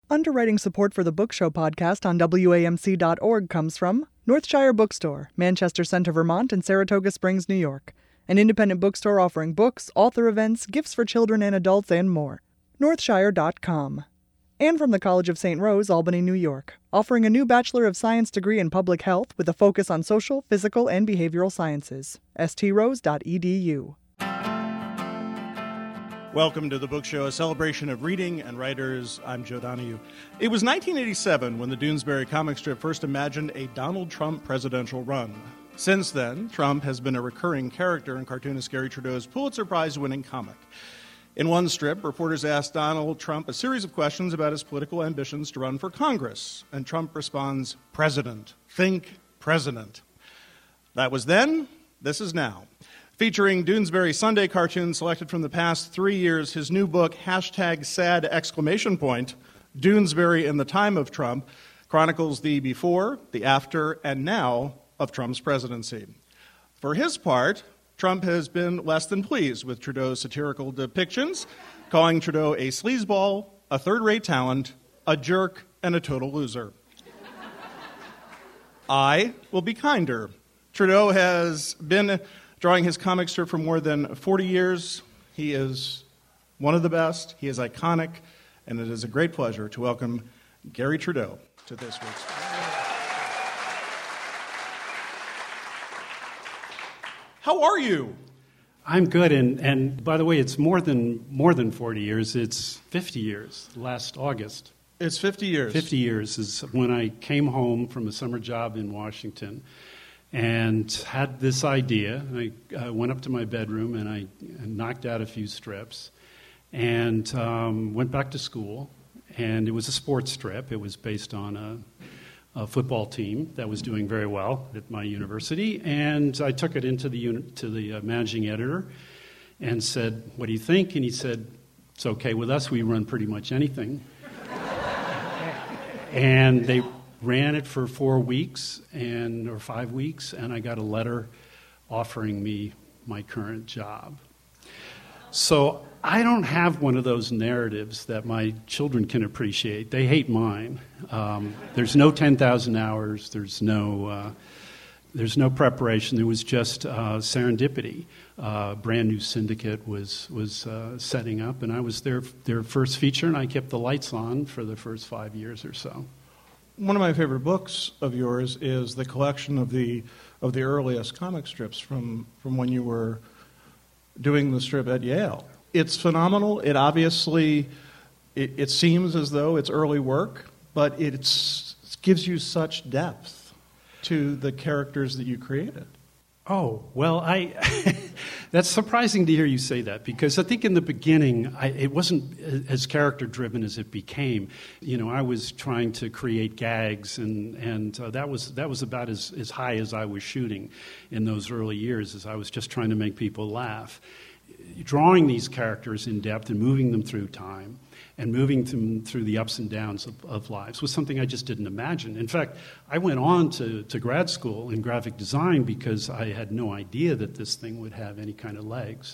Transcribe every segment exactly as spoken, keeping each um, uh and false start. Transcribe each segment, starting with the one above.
Underwriting support for the Book Show podcast on W A M C dot org comes from Northshire Bookstore, Manchester Center, Vermont, and Saratoga Springs, New York. An independent bookstore offering books, author events, gifts for children and adults, and more. Northshire dot com. And from the College of Saint Rose, Albany, New York, offering a new Bachelor of Science degree in Public Health with a focus on social, physical, and behavioral sciences. s t rose dot e d u. Welcome to the Book Show, a celebration of reading and writers. I'm Joe Donahue. It was nineteen eighty-seven when the Doonesbury comic strip first imagined a Donald Trump presidential run. Since then, Trump has been a recurring character in cartoonist Gary Trudeau's Pulitzer Prize-winning comic. In one strip, reporters asked Donald Trump a series of questions about his political ambitions to run for Congress, and Trump responds, "President. Think president." That was then, this is now. Featuring Doonesbury Sunday cartoons selected from the past three years, his new book, hashtag sad exclamation point, Doonesbury in the Time of Trump, chronicles the before, the after, and now of Trump's presidency. For his part, Trump has been less than pleased with Trudeau's satirical depictions, calling Trudeau a sleazeball, a third-rate talent, a jerk, and a total loser. I will be kinder. Trudeau has been drawing his comic strip for more than forty years. He is one of the best. He is iconic. And it is a great pleasure to welcome Gary Trudeau to this week's. How are you? I'm good. And, and by the way, it's more than more than forty years. It's fifty years, last August. It's fifty years. fifty years is when I came home from a summer job in Washington and had this idea. I uh, went up to my bedroom and I knocked out a few strips and um, went back to school. And it was a sports strip. It was based on a, a football team that was doing very well at my university. And I took it into the unit, to the uh, managing editor and said, "What do you think?" And he said, "It's okay with us. We run pretty much anything." And they ran it for four weeks and or five weeks, and I got a letter offering me my current job. So I don't have one of those narratives that my children can appreciate. They hate mine. Um, there's no ten thousand hours. There's no uh, there's no preparation. There was just uh, serendipity. Uh, brand new syndicate was was uh, setting up, and I was their their first feature, and I kept the lights on for the first five years or so. One of my favorite books of yours is the collection of the of the earliest comic strips from, from when you were doing the strip at Yale. It's phenomenal. It obviously, it, it seems as though it's early work, but it's, it gives you such depth to the characters that you created. Oh, well, I that's surprising to hear you say that, because I think in the beginning, I, it wasn't as character-driven as it became. You know, I was trying to create gags, and, and uh, that was that was about as, as high as I was shooting in those early years, as I was just trying to make people laugh. Drawing these characters in depth and moving them through time and moving them through the ups and downs of, of lives was something I just didn't imagine. In fact, I went on to, to grad school in graphic design because I had no idea that this thing would have any kind of legs.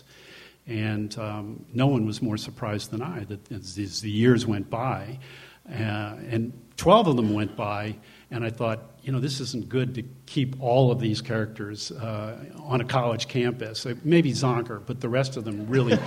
And um, no one was more surprised than I that as, as the years went by, uh, and twelve of them went by, and I thought, you know, this isn't good to keep all of these characters uh, on a college campus. Maybe Zonker, but the rest of them really,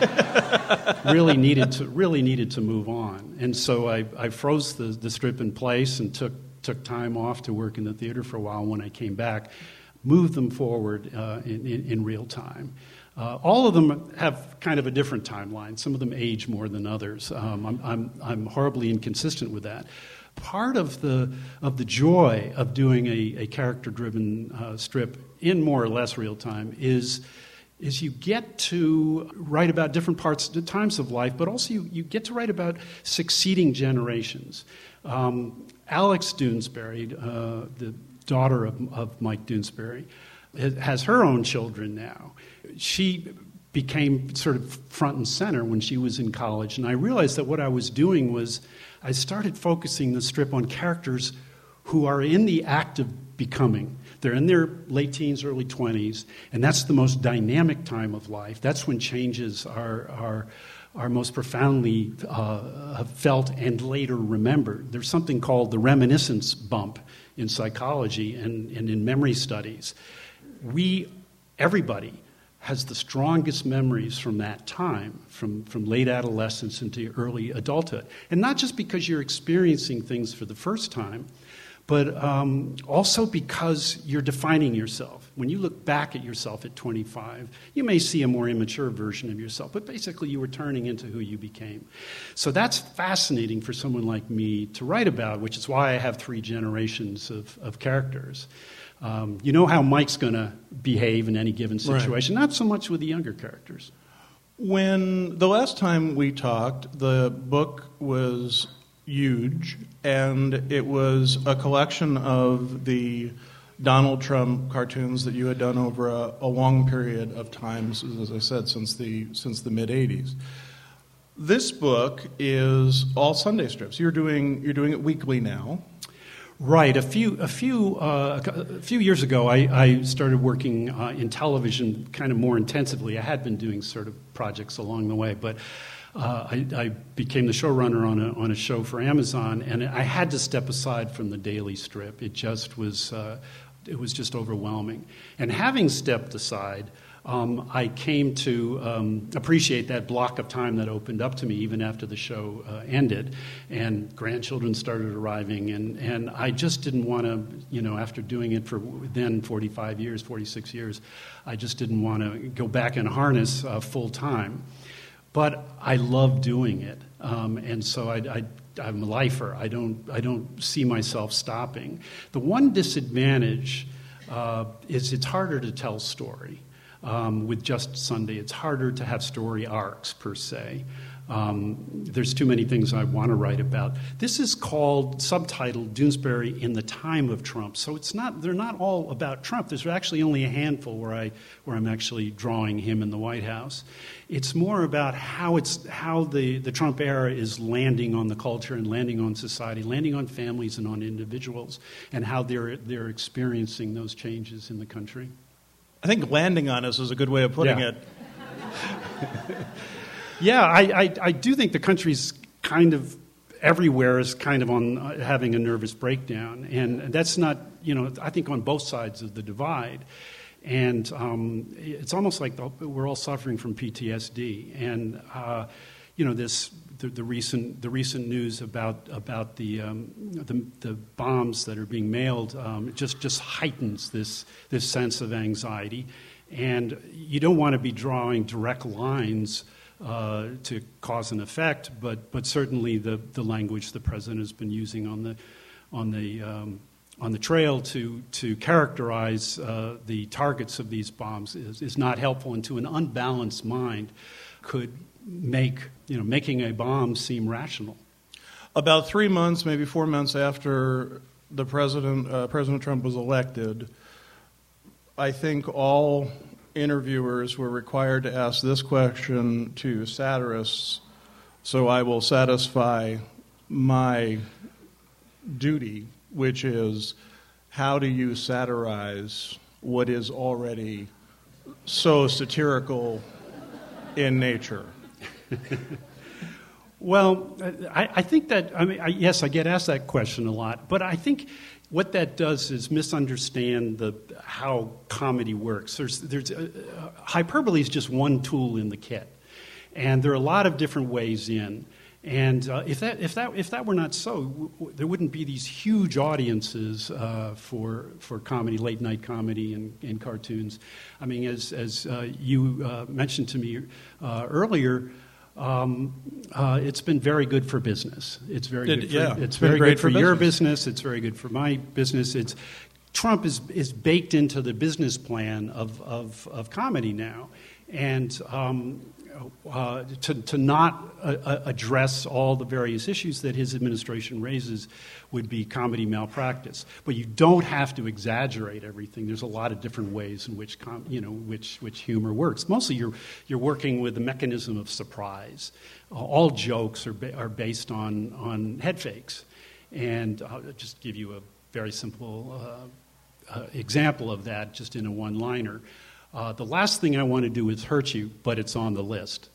really needed to really needed to move on. And so I, I froze the, the strip in place and took took time off to work in the theater for a while. When I came back, moved them forward uh, in, in, in real time. Uh, all of them have kind of a different timeline. Some of them age more than others. Um, I'm, I'm I'm horribly inconsistent with that. Part of the of the joy of doing a, a character-driven uh, strip in more or less real time is is you get to write about different parts, times of life, but also you, you get to write about succeeding generations. Um, Alex Doonesbury, uh, the daughter of, of Mike Doonesbury, has her own children now. She became sort of front and center when she was in college, and I realized that what I was doing was I started focusing the strip on characters who are in the act of becoming. They're in their late teens, early twenties, and that's the most dynamic time of life. That's when changes are are are most profoundly uh, felt and later remembered. There's something called the reminiscence bump in psychology and, and in memory studies. We, everybody, has the strongest memories from that time, from, from late adolescence into early adulthood. And not just because you're experiencing things for the first time, but um, also because you're defining yourself. When you look back at yourself at twenty-five, you may see a more immature version of yourself, but basically you were turning into who you became. So that's fascinating for someone like me to write about, which is why I have three generations of, of characters. Um, you know how Mike's going to behave in any given situation, right. Not so much with the younger characters. When the last time we talked, the book was huge, and it was a collection of the Donald Trump cartoons that you had done over a, a long period of time, as I said, since the since the mid eighties. This book is all Sunday strips. You're doing you're doing it weekly now. Right. A few a few uh, a few years ago, I, I started working uh, in television kind of more intensively. I had been doing sort of projects along the way, but uh, I, I became the showrunner on a on a show for Amazon, and I had to step aside from the daily strip. It just was uh, it was just overwhelming. And having stepped aside, Um, I came to um, appreciate that block of time that opened up to me even after the show uh, ended, and grandchildren started arriving, and, and I just didn't want to, you know, after doing it for then forty-five years, forty-six years, I just didn't want to go back and harness uh, full time. But I love doing it, um, and so I, I, I'm a lifer. I don't, I don't see myself stopping. The one disadvantage uh, is it's harder to tell story. Um, with just Sunday, it's harder to have story arcs, per se. Um, there's too many things I want to write about. This is called, subtitled, Doonesbury in the Time of Trump. So it's not, they're not all about Trump. There's actually only a handful where, I, where I'm actually drawing him in the White House. It's more about how, it's, how the, the Trump era is landing on the culture and landing on society, landing on families and on individuals, and how they're, they're experiencing those changes in the country. I think landing on us is a good way of putting yeah. it. yeah, I, I, I do think the country's kind of everywhere is kind of on uh, having a nervous breakdown, and that's not, you know, I think on both sides of the divide, and um, it's almost like the, we're all suffering from P T S D, and uh, you know this. The, the recent the recent news about about the um, the, the bombs that are being mailed um, just just heightens this this sense of anxiety, and you don't want to be drawing direct lines uh, to cause and effect, but but certainly the, the language the president has been using on the on the um, on the trail to to characterize uh, the targets of these bombs is, is not helpful, and to an unbalanced mind could make, you know, making a bomb seem rational. About three months, maybe four months after the president, uh, President Trump was elected, I think all interviewers were required to ask this question to satirists, so I will satisfy my duty, which is, how do you satirize what is already so satirical in nature? Well, I, I think that, I mean, I, yes, I get asked that question a lot, but I think what that does is misunderstand the how comedy works. There's, there's uh, hyperbole is just one tool in the kit, and there are a lot of different ways in. And uh, if that if that if that were not so, w- w- there wouldn't be these huge audiences uh, for for comedy, late night comedy, and, and cartoons. I mean, as as uh, you uh, mentioned to me uh, earlier. Um, uh, it's been very good for business. It's very it, good. For, yeah, it's, it's very great good for, for your business. business. It's very good for my business. It's Trump is is baked into the business plan of of, of comedy now, and um, uh, to to not uh, address all the various issues that his administration raises would be comedy malpractice. But you don't have to exaggerate everything. There's a lot of different ways in which com- you know which which humor works. Mostly, you're you're working with the mechanism of surprise. Uh, all jokes are ba- are based on on head fakes, and I'll just give you a very simple uh, uh, example of that, just in a one-liner. Uh, the last thing I want to do is hurt you, but it's on the list.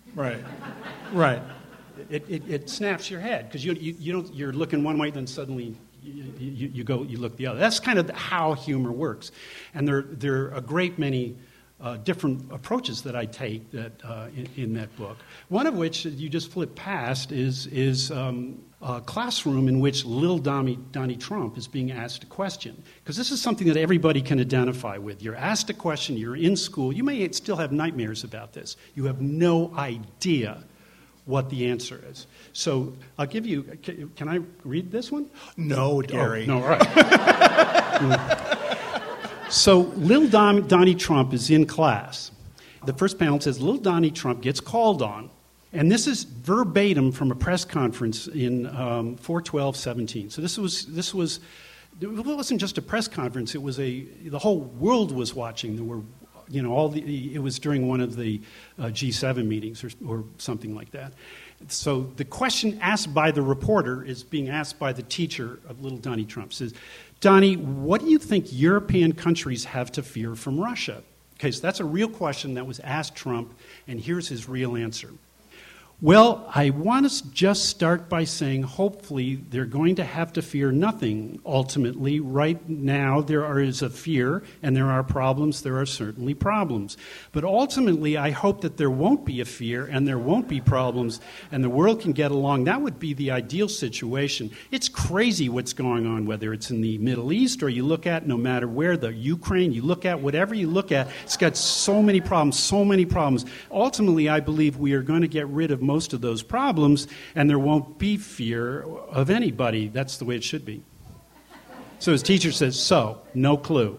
Right. Right. It, it, it snaps your head because you, you, you don't, you're looking one way, then suddenly you, you, you go, you look the other. That's kind of how humor works. And there, there are a great many uh, different approaches that I take that, uh, in, in that book. One of which you just flip past is, is um, a classroom in which little Donnie, Donnie Trump is being asked a question. Because this is something that everybody can identify with. You're asked a question, you're in school, you may still have nightmares about this. You have no idea what the answer is. So I'll give you, can, can I read this one? No, Gary. Oh, no, all right. So little Don, Donnie Trump is in class. The first panel says, little Donnie Trump gets called on. And this is verbatim from a press conference in um, four twelve seventeen. So this was, this was, it wasn't just a press conference, it was a, the whole world was watching. There were, you know, all the, it was during one of the uh, G seven meetings or, or something like that. So the question asked by the reporter is being asked by the teacher of little Donnie Trump. Says, Donnie, what do you think European countries have to fear from Russia? Okay, so that's a real question that was asked Trump, and here's his real answer. Well, I want to just start by saying hopefully they're going to have to fear nothing. Ultimately, right now there is a fear and there are problems. There are certainly problems. But ultimately, I hope that there won't be a fear and there won't be problems and the world can get along. That would be the ideal situation. It's crazy what's going on, whether it's in the Middle East or you look at no matter where, the Ukraine, you look at whatever you look at, it's got so many problems, so many problems. Ultimately, I believe we are going to get rid of most of those problems, and there won't be fear of anybody. That's the way it should be. So his teacher says, so, no clue.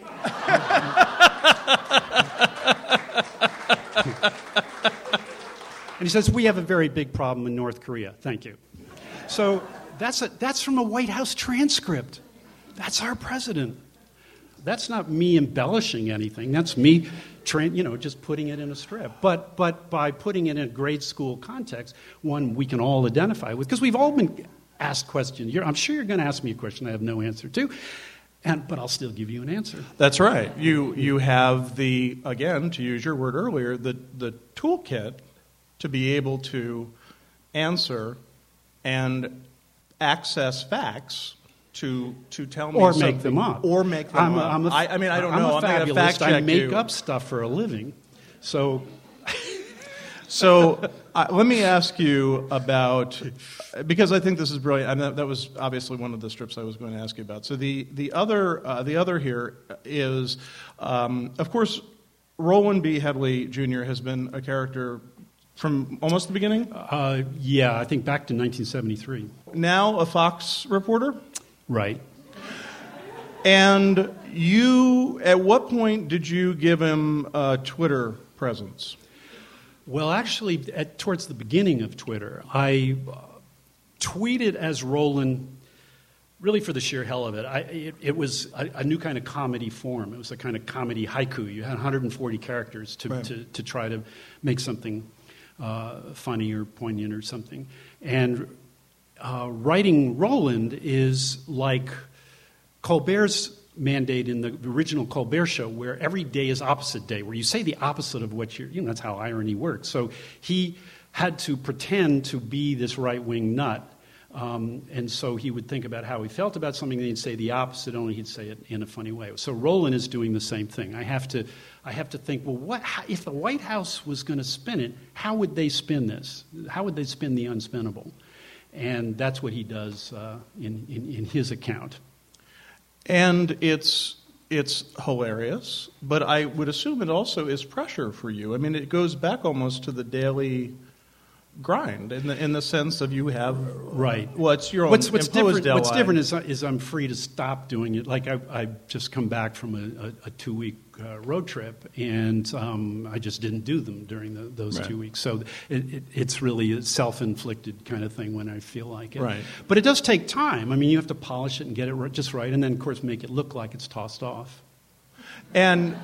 And he says, we have a very big problem in North Korea. Thank you. So that's, a, that's from a White House transcript. That's our president. That's not me embellishing anything. That's me, tra- you know, just putting it in a strip. But but by putting it in a grade school context, one we can all identify with, because we've all been asked questions. You're, I'm sure you're going to ask me a question I have no answer to, and but I'll still give you an answer. That's right. You you have the, again, to use your word earlier, the the toolkit to be able to answer and access facts. To, to tell me or something. make them up. Or make them I'm a, up. I'm a, I, I mean, I don't I'm know. A I'm not going to fact check I make you. up stuff for a living. So, so uh, let me ask you about, because I think this is brilliant. I mean, that, that was obviously one of the strips I was going to ask you about. So the the other uh, the other here is, um, of course, Roland B. Headley Junior has been a character from almost the beginning. Uh, yeah, I think back to nineteen seventy-three. Now a Fox reporter. Right. And you, at what point did you give him a Twitter presence? Well, actually, at, towards the beginning of Twitter, I uh, tweeted as Roland, really for the sheer hell of it. I, it, it was a, a new kind of comedy form. It was a kind of comedy haiku. You had one hundred forty characters to, right. to, to try to make something uh, funny or poignant or something. And Uh, writing Roland is like Colbert's mandate in the original Colbert Show, where every day is opposite day, where you say the opposite of what you're, you know, that's how irony works. So he had to pretend to be this right-wing nut, um, and so he would think about how he felt about something, and he'd say the opposite, only he'd say it in a funny way. So Roland is doing the same thing. I have to, I have to think, well, what how, if the White House was going to spin it, how would they spin this? How would they spin the unspinnable? And that's what he does uh, in, in, in his account. And it's it's hilarious, but I would assume it also is pressure for you. I mean, it goes back almost to the daily grind in the in the sense of you have right. What's your own what's, what's imposed different? What's deadline. different is is I'm free to stop doing it. Like I I just come back from a, a, a two week uh, road trip, and um, I just didn't do them during the, those right. two weeks. So it, it, it's really a self inflicted kind of thing when I feel like it. Right. But it does take time. I mean, you have to polish it and get it just right, and then of course make it look like it's tossed off. And.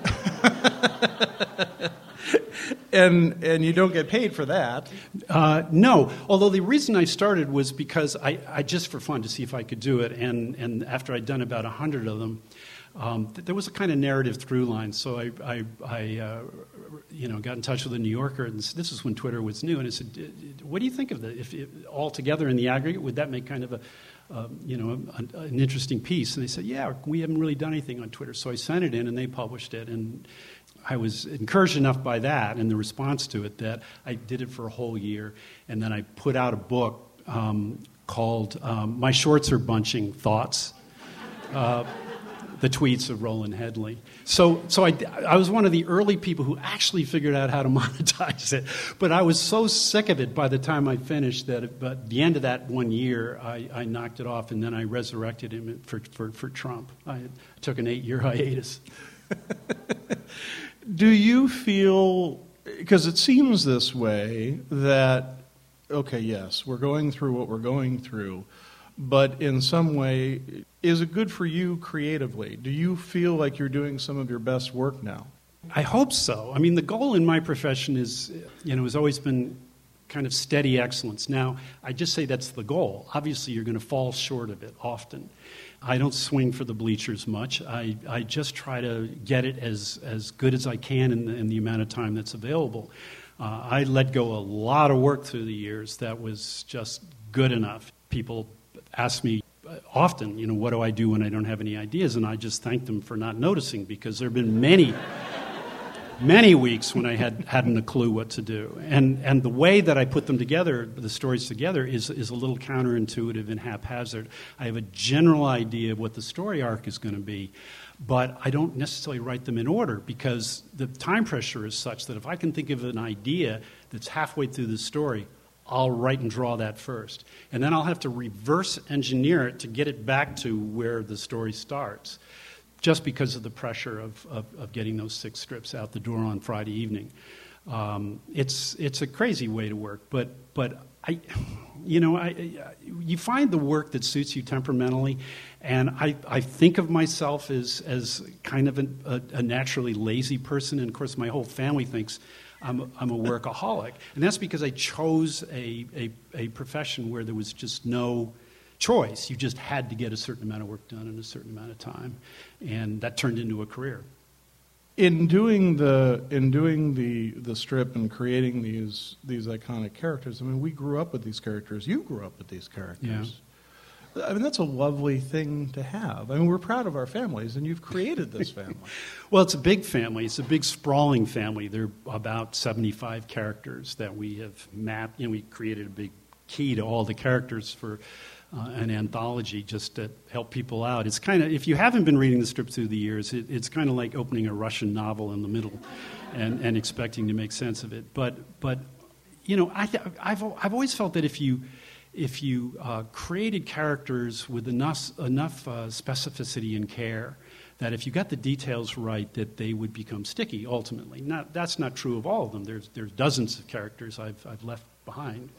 And and you don't get paid for that. Uh, no, although the reason I started was because I, I just for fun to see if I could do it, and, and after I'd done about a hundred of them, um, th- there was a kind of narrative through line. So I, I, I uh, you know, got in touch with the New Yorker, and this, this is when Twitter was new, and I said, "What do you think of that? If it, all together in the aggregate, would that make kind of a, uh, you know, a, a, an interesting piece?" And they said, "Yeah, we haven't really done anything on Twitter." So I sent it in, and they published it, and I was encouraged enough by that and the response to it that I did it for a whole year, and then I put out a book um, called um, "My Shorts Are Bunching Thoughts." Uh, the tweets of Roland Headley. So so I, I was one of the early people who actually figured out how to monetize it. But I was so sick of it by the time I finished that at but the end of that one year, I, I knocked it off, and then I resurrected him for, for, for Trump. I took an eight-year hiatus. Do you feel, because it seems this way, that, okay, yes, we're going through what we're going through, but in some way, is it good for you creatively? Do you feel like you're doing some of your best work now? I hope so. I mean, the goal in my profession is, you know, has always been kind of steady excellence. Now, I just say that's the goal. Obviously, you're going to fall short of it often. I don't swing for the bleachers much. I, I just try to get it as, as good as I can in the, in the amount of time that's available. Uh, I let go a lot of work through the years that was just good enough. People ask me often, you know, what do I do when I don't have any ideas? And I just thank them for not noticing, because there have been many, many weeks when I had, hadn't a clue what to do. And and the way that I put them together, the stories together, is, is a little counterintuitive and haphazard. I have a general idea of what the story arc is going to be, but I don't necessarily write them in order, because the time pressure is such that if I can think of an idea that's halfway through the story, I'll write and draw that first. And then I'll have to reverse engineer it to get it back to where the story starts, just because of the pressure of, of, of getting those six strips out the door on Friday evening. Um, it's it's a crazy way to work, but but I, you know, I, you find the work that suits you temperamentally, and I, I think of myself as as kind of an, a, a naturally lazy person, and of course my whole family thinks I'm a, I'm a workaholic, and that's because I chose a, a a profession where there was just no choice. You just had to get a certain amount of work done in a certain amount of time, and that turned into a career. In doing the in doing the the strip and creating these these iconic characters, I mean, we grew up with these characters. You grew up with these characters. Yeah. I mean, that's a lovely thing to have. I mean, we're proud of our families, and you've created this family. Well, it's a big family. It's a big, sprawling family. There are about seventy-five characters that we have mapped. You know, we created a big key to all the characters for uh, an anthology just to help people out. It's kind of, if you haven't been reading the strip through the years, it, it's kind of like opening a Russian novel in the middle and, and expecting to make sense of it. But, but you know, I, I've, I've always felt that if you... If you uh, created characters with enough, enough uh, specificity and care, that if you got the details right, that they would become sticky, ultimately. Not, that's not true of all of them. There's, there's dozens of characters I've, I've left behind.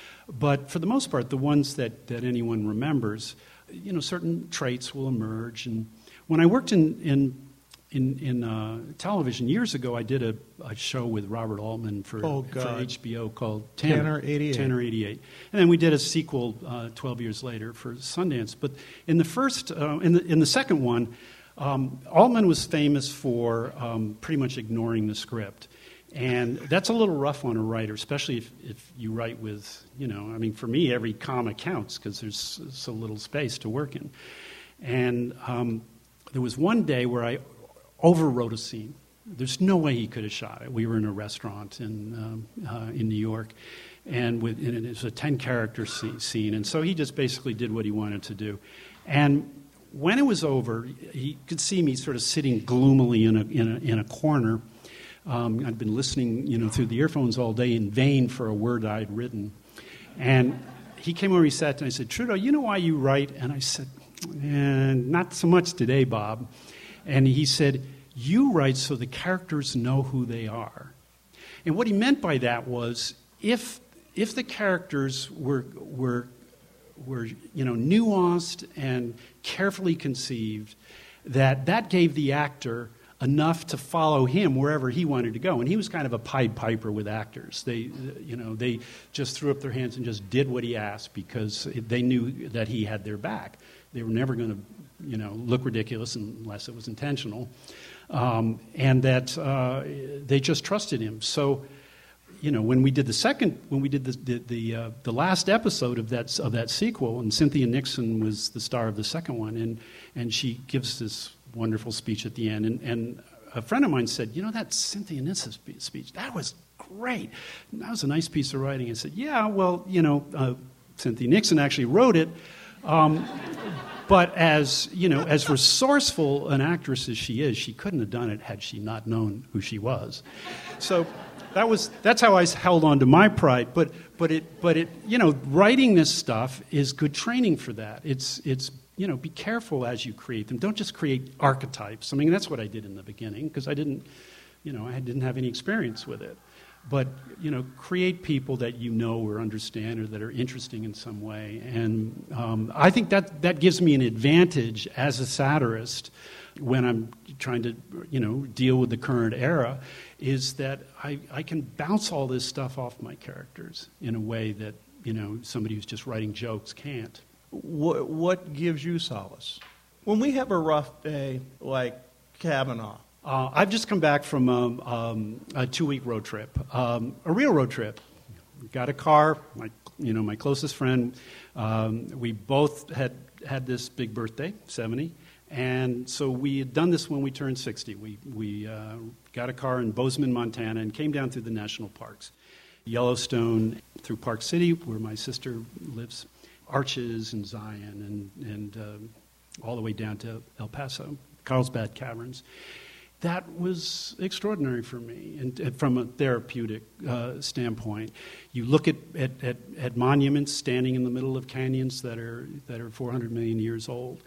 But for the most part, the ones that, that anyone remembers, you know, certain traits will emerge. And when I worked in, in In, in uh, television years ago, I did a, a show with Robert Altman for, oh, for H B O called Tanner. Tanner eighty-eight. Tanner eighty-eight. And then we did a sequel uh, twelve years later for Sundance. But in the first, uh, in the in the second one, um, Altman was famous for um, pretty much ignoring the script. And that's a little rough on a writer, especially if, if you write with, you know, I mean, for me, every comma counts because there's so little space to work in. And um, there was one day where I overwrote a scene. There's no way he could have shot it. We were in a restaurant in um, uh, in New York, and, with, and it was a ten-character scene, and so he just basically did what he wanted to do. And when it was over, he could see me sort of sitting gloomily in a in a, in a corner. Um, I'd been listening, you know, through the earphones all day in vain for a word I'd written, and he came over. He sat and I said, "Trudeau, you know why you write?" And I said, eh, "Not so much today, Bob." And he said, "You write so the characters know who they are." And what he meant by that was, if if the characters were were were you know nuanced and carefully conceived, that that gave the actor enough to follow him wherever he wanted to go. And he was kind of a Pied Piper with actors. They you know they just threw up their hands and just did what he asked because they knew that he had their back. They were never going to you know, look ridiculous unless it was intentional, um, and that uh, they just trusted him. So, you know, when we did the second, when we did the the the, uh, the last episode of that of that sequel, and Cynthia Nixon was the star of the second one, and and she gives this wonderful speech at the end, and and a friend of mine said, you know, that Cynthia Nixon speech, that was great. That was a nice piece of writing. I said, yeah, well, you know, uh, Cynthia Nixon actually wrote it, um, but as, you know, as resourceful an actress as she is, she couldn't have done it had she not known who she was. So that was that's how I held on to my pride. But but it but it you know, writing this stuff is good training for that. It's it's you know, be careful as you create them. Don't just create archetypes. I mean, that's what I did in the beginning because I didn't, you know, I didn't have any experience with it. But, you know, create people that you know or understand or that are interesting in some way. And um, I think that that gives me an advantage as a satirist when I'm trying to, you know, deal with the current era, is that I, I can bounce all this stuff off my characters in a way that, you know, somebody who's just writing jokes can't. What, what gives you solace? When we have a rough day like Kavanaugh, Uh, I've just come back from um, um, a two-week road trip, um, a real road trip. Got a car, my, you know, my closest friend. Um, we both had had this big birthday, seventy, and so we had done this when we turned sixty. We we uh, got a car in Bozeman, Montana, and came down through the national parks, Yellowstone, through Park City, where my sister lives, Arches and Zion, and and uh, all the way down to El Paso, Carlsbad Caverns. That was extraordinary for me, and, and from a therapeutic uh, standpoint. You look at, at, at, at monuments standing in the middle of canyons that are that are four hundred million years old,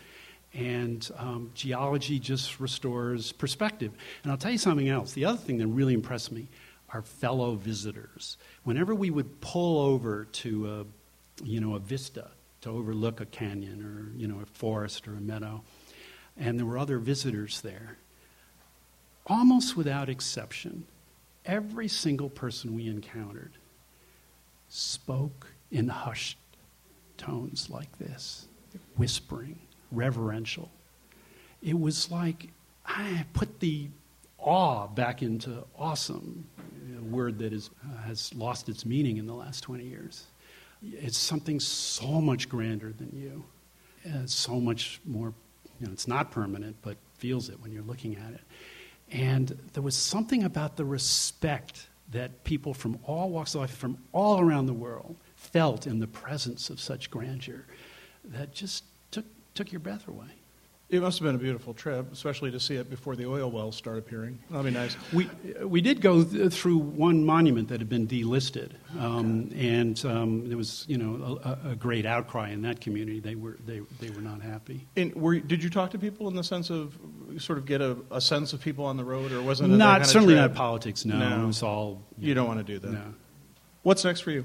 and um, geology just restores perspective. And I'll tell you something else. The other thing that really impressed me are fellow visitors. Whenever we would pull over to a, you know, a vista to overlook a canyon or, you know, a forest or a meadow, and there were other visitors there, almost without exception, every single person we encountered spoke in hushed tones like this, whispering, reverential. It was like I put the awe back into awesome, a word that is, uh, has lost its meaning in the last twenty years. It's something so much grander than you, uh, so much more, you know, it's not permanent, but feels it when you're looking at it. And there was something about the respect that people from all walks of life, from all around the world, felt in the presence of such grandeur that just took took your breath away. It must have been a beautiful trip, especially to see it before the oil wells start appearing. That'll be nice. We we did go th- through one monument that had been delisted, um, and um, there was, you know, a, a great outcry in that community. They were they they were not happy. And were, did you talk to people in the sense of sort of get a, a sense of people on the road, or wasn't it not that kind certainly of not politics? No, no, it was all. You, you don't want to do that. No. What's next for you?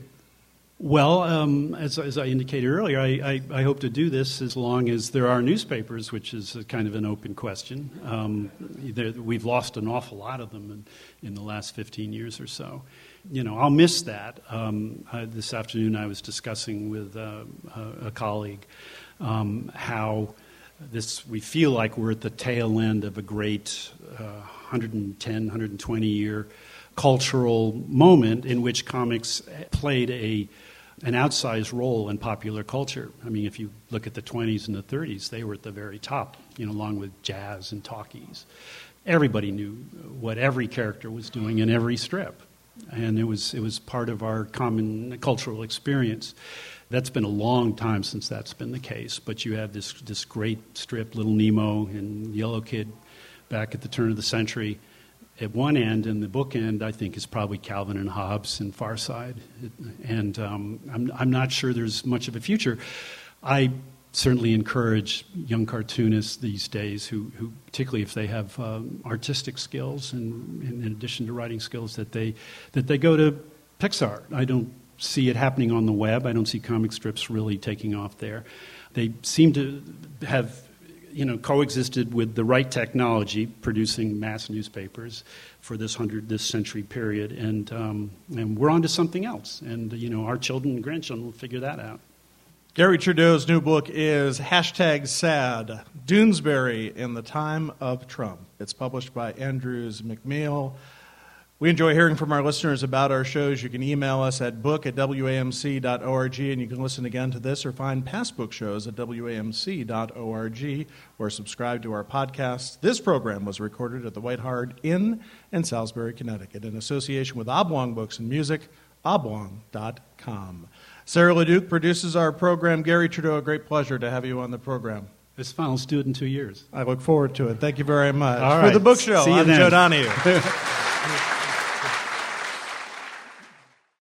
Well, um, as, as I indicated earlier, I, I, I hope to do this as long as there are newspapers, which is a kind of an open question. Um, there, we've lost an awful lot of them in, in the last fifteen years or so. You know, I'll miss that. Um, uh, this afternoon I was discussing with uh, a, a colleague um, how this we feel like we're at the tail end of a great uh, one hundred ten, one hundred twenty year cultural moment in which comics played a an outsized role in popular culture. I mean, if you look at the twenties and the thirties, they were at the very top, you know, along with jazz and talkies. Everybody knew what every character was doing in every strip, and it was it was part of our common cultural experience. That's been a long time since that's been the case, but you have this this great strip, Little Nemo and Yellow Kid, back at the turn of the century. At one end, and the book end, I think, is probably Calvin and Hobbes and Far Side. And um, I'm, I'm not sure there's much of a future. I certainly encourage young cartoonists these days, who, who particularly if they have um, artistic skills, and, and in addition to writing skills, that they that they go to Pixar. I don't see it happening on the web. I don't see comic strips really taking off there. They seem to have, you know, coexisted with the right technology, producing mass newspapers for this hundred, this century period, and um, and we're on to something else. And you know, our children and grandchildren will figure that out. Garry Trudeau's new book is hashtag sad. Doonesbury in the Time of Trump. It's published by Andrews McMeel. We enjoy hearing from our listeners about our shows. You can email us at book at w a m c dot org, and you can listen again to this or find past book shows at w a m c dot org or subscribe to our podcast. This program was recorded at the White Hart Inn in Salisbury, Connecticut, in association with Oblong Books and Music, oblong dot com. Sarah LeDuc produces our program. Gary Trudeau, a great pleasure to have you on the program. It's fun. Let's do it in two years. I look forward to it. Thank you very much. All For right. the Book Show, See you I'm then. Joe Donahue.